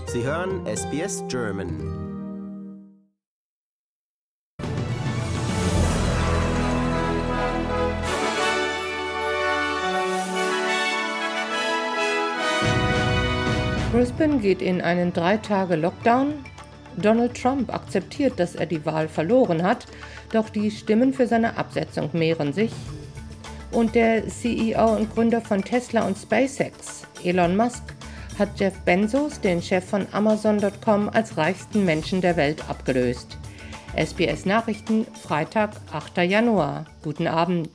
Sie hören SBS German. Brisbane geht in einen 3-Tage-Lockdown. Donald Trump akzeptiert, dass er die Wahl verloren hat, doch die Stimmen für seine Absetzung mehren sich. Und der CEO und Gründer von Tesla und SpaceX, Elon Musk, hat Jeff Bezos, den Chef von Amazon.com, als reichsten Menschen der Welt abgelöst. SBS Nachrichten, Freitag, 8. Januar. Guten Abend.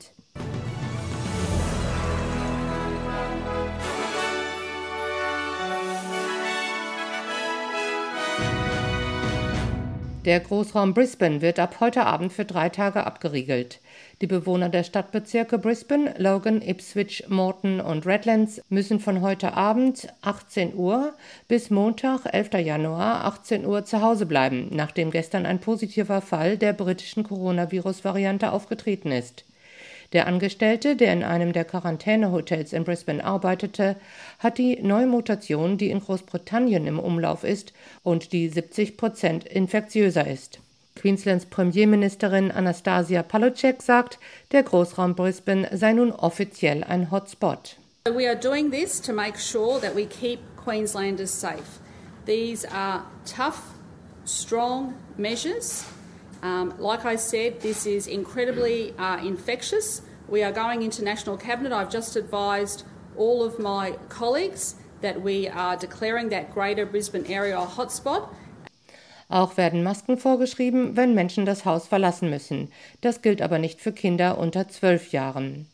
Der Großraum Brisbane wird ab heute Abend für 3 Tage abgeriegelt. Die Bewohner der Stadtbezirke Brisbane, Logan, Ipswich, Moreton und Redlands müssen von heute Abend 18 Uhr bis Montag, 11. Januar, 18 Uhr zu Hause bleiben, nachdem gestern ein positiver Fall der britischen Coronavirus-Variante aufgetreten ist. Der Angestellte, der in einem der Quarantänehotels in Brisbane arbeitete, hat die neue Mutation, die in Großbritannien im Umlauf ist und die 70% infektiöser ist. Queenslands Premierministerin Anastasia Palaszczuk sagt, der Großraum Brisbane sei nun offiziell ein Hotspot. We are doing this to make sure that we keep Queenslanders safe. These are tough, strong measures. Like I said, this is incredibly infectious. We are going into National Cabinet. I've just advised all of my colleagues that we are declaring that Greater Brisbane area a hotspot. Auch werden Masken vorgeschrieben, wenn Menschen das Haus verlassen müssen. Das gilt aber nicht für Kinder unter 12 Jahren.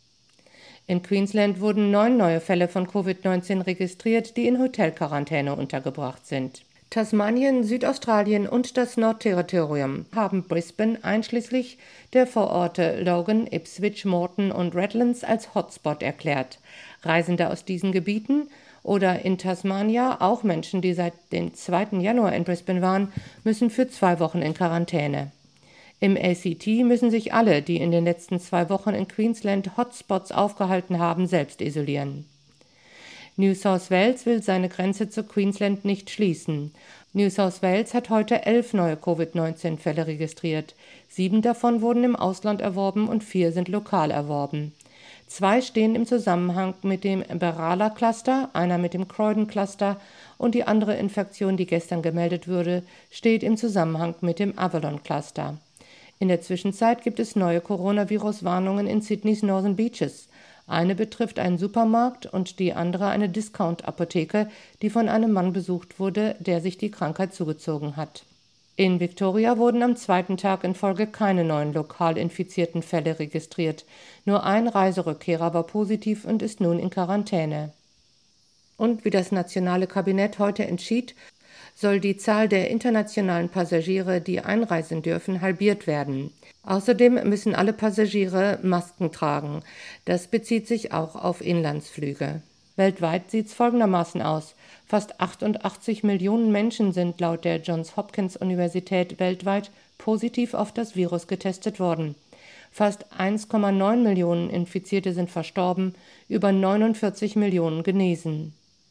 In Queensland wurden 9 neue Fälle von Covid-19 registriert, die in Hotelquarantäne untergebracht sind. Tasmanien, Südaustralien und das Nordterritorium haben Brisbane einschließlich der Vororte Logan, Ipswich, Moreton und Redlands als Hotspot erklärt. Reisende aus diesen Gebieten oder in Tasmania, auch Menschen, die seit dem 2. Januar in Brisbane waren, müssen für 2 Wochen in Quarantäne. Im ACT müssen sich alle, die in den letzten 2 Wochen in Queensland Hotspots aufgehalten haben, selbst isolieren. New South Wales will seine Grenze zu Queensland nicht schließen. New South Wales hat heute 11 neue Covid-19-Fälle registriert. 7 davon wurden im Ausland erworben und 4 sind lokal erworben. 2 stehen im Zusammenhang mit dem Berala-Cluster, einer mit dem Croydon-Cluster und die andere Infektion, die gestern gemeldet wurde, steht im Zusammenhang mit dem Avalon-Cluster. In der Zwischenzeit gibt es neue Coronavirus-Warnungen in Sydneys Northern Beaches. Eine betrifft einen Supermarkt und die andere eine Discount-Apotheke, die von einem Mann besucht wurde, der sich die Krankheit zugezogen hat. In Victoria wurden am 2. Tag in Folge keine neuen lokal infizierten Fälle registriert. Nur ein Reiserückkehrer war positiv und ist nun in Quarantäne. Und wie das nationale Kabinett heute entschied, soll die Zahl der internationalen Passagiere, die einreisen dürfen, halbiert werden. Außerdem müssen alle Passagiere Masken tragen. Das bezieht sich auch auf Inlandsflüge. Weltweit sieht es folgendermaßen aus. Fast 88 Millionen Menschen sind laut der Johns Hopkins Universität weltweit positiv auf das Virus getestet worden. Fast 1,9 Millionen Infizierte sind verstorben, über 49 Millionen genesen.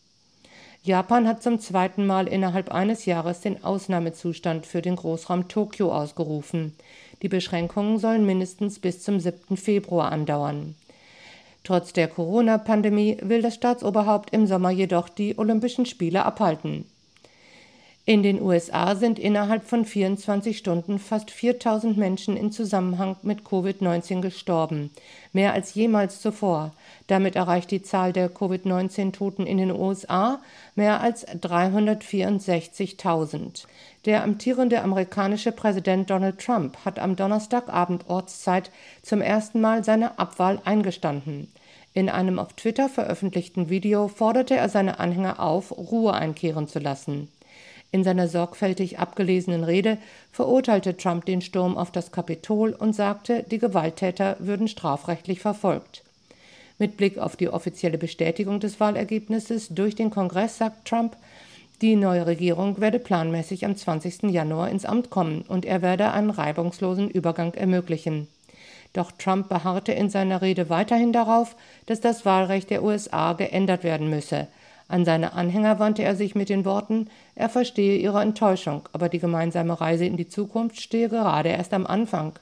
Japan hat zum 2. Mal innerhalb eines Jahres den Ausnahmezustand für den Großraum Tokio ausgerufen. Die Beschränkungen sollen mindestens bis zum 7. Februar andauern. Trotz der Corona-Pandemie will das Staatsoberhaupt im Sommer jedoch die Olympischen Spiele abhalten. In den USA sind innerhalb von 24 Stunden fast 4.000 Menschen im Zusammenhang mit Covid-19 gestorben, mehr als jemals zuvor. Damit erreicht die Zahl der Covid-19-Toten in den USA mehr als 364.000. Der amtierende amerikanische Präsident Donald Trump hat am Donnerstagabend Ortszeit zum ersten Mal seine Abwahl eingestanden. In einem auf Twitter veröffentlichten Video forderte er seine Anhänger auf, Ruhe einkehren zu lassen. In seiner sorgfältig abgelesenen Rede verurteilte Trump den Sturm auf das Kapitol und sagte, die Gewalttäter würden strafrechtlich verfolgt. Mit Blick auf die offizielle Bestätigung des Wahlergebnisses durch den Kongress sagt Trump, die neue Regierung werde planmäßig am 20. Januar ins Amt kommen und er werde einen reibungslosen Übergang ermöglichen. Doch Trump beharrte in seiner Rede weiterhin darauf, dass das Wahlrecht der USA geändert werden müsse. An seine Anhänger wandte er sich mit den Worten, er verstehe ihre Enttäuschung, aber die gemeinsame Reise in die Zukunft stehe gerade erst am Anfang.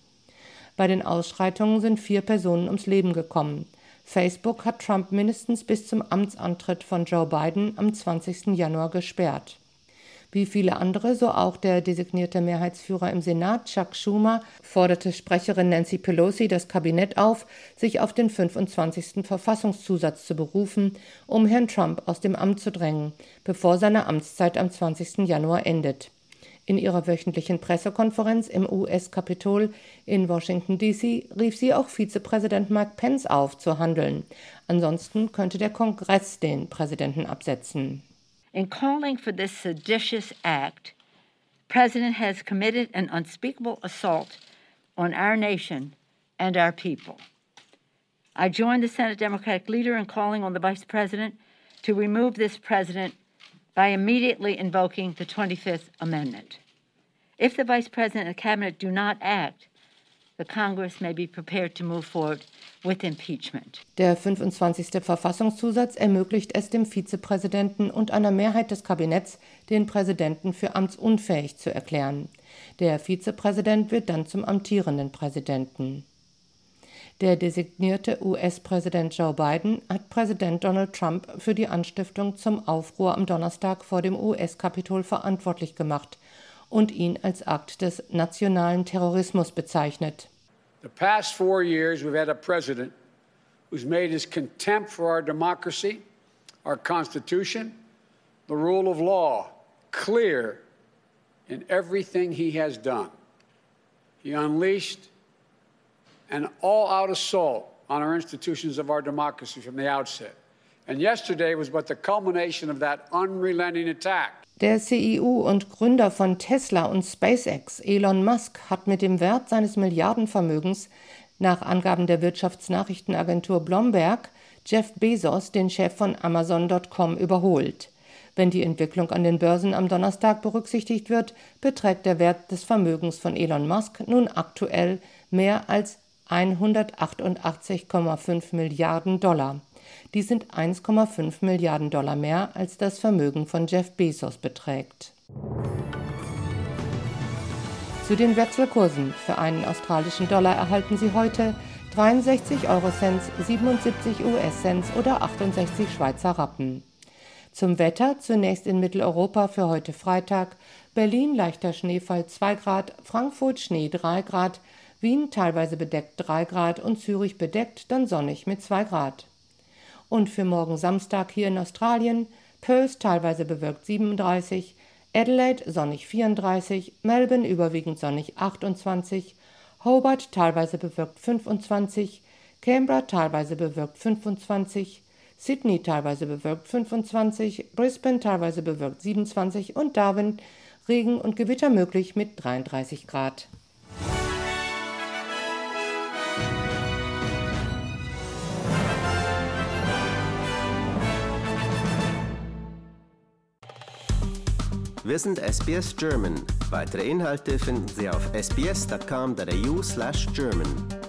Bei den Ausschreitungen sind 4 Personen ums Leben gekommen. Facebook hat Trump mindestens bis zum Amtsantritt von Joe Biden am 20. Januar gesperrt. Wie viele andere, so auch der designierte Mehrheitsführer im Senat, Chuck Schumer, forderte Sprecherin Nancy Pelosi das Kabinett auf, sich auf den 25. Verfassungszusatz zu berufen, um Herrn Trump aus dem Amt zu drängen, bevor seine Amtszeit am 20. Januar endet. In ihrer wöchentlichen Pressekonferenz im US-Kapitol in Washington, D.C. rief sie auch Vizepräsident Mike Pence auf, zu handeln. Ansonsten könnte der Kongress den Präsidenten absetzen. In calling for this seditious act, the President has committed an unspeakable assault on our nation and our people. I join the Senate Democratic leader in calling on the Vice President to remove this President by immediately invoking the 25th Amendment. If the Vice President and the Cabinet do not act, the Congress may be prepared to move forward with impeachment. Der 25. Verfassungszusatz ermöglicht es dem Vizepräsidenten und einer Mehrheit des Kabinetts, den Präsidenten für amtsunfähig zu erklären. Der Vizepräsident wird dann zum amtierenden Präsidenten. Der designierte US-Präsident Joe Biden hat Präsident Donald Trump für die Anstiftung zum Aufruhr am Donnerstag vor dem US-Kapitol verantwortlich gemacht und ihn als Akt des nationalen Terrorismus bezeichnet. The past 4 years we've had a president who's made his contempt for our democracy, our Constitution, the rule of law clear in everything he has done. He unleashed an all-out assault on our institutions of our democracy from the outset. And yesterday was but the culmination of that unrelenting attack. Der CEO und Gründer von Tesla und SpaceX, Elon Musk, hat mit dem Wert seines Milliardenvermögens nach Angaben der Wirtschaftsnachrichtenagentur Bloomberg Jeff Bezos, den Chef von Amazon.com, überholt. Wenn die Entwicklung an den Börsen am Donnerstag berücksichtigt wird, beträgt der Wert des Vermögens von Elon Musk nun aktuell mehr als 188,5 Milliarden $. Die sind 1,5 Milliarden $ mehr, als das Vermögen von Jeff Bezos beträgt. Zu den Wechselkursen. Für einen australischen Dollar erhalten Sie heute 63 Eurocents, 77 US-Cents oder 68 Schweizer Rappen. Zum Wetter zunächst in Mitteleuropa für heute Freitag: Berlin leichter Schneefall 2 Grad, Frankfurt Schnee 3 Grad, Wien teilweise bedeckt 3 Grad und Zürich bedeckt, dann sonnig mit 2 Grad. Und für morgen Samstag hier in Australien: Perth teilweise bewölkt 37, Adelaide sonnig 34, Melbourne überwiegend sonnig 28, Hobart teilweise bewölkt 25, Canberra teilweise bewölkt 25, Sydney teilweise bewölkt 25, Brisbane teilweise bewölkt 27 und Darwin Regen und Gewitter möglich mit 33 Grad. Wir sind SBS German. Weitere Inhalte finden Sie auf sbs.com.au/German.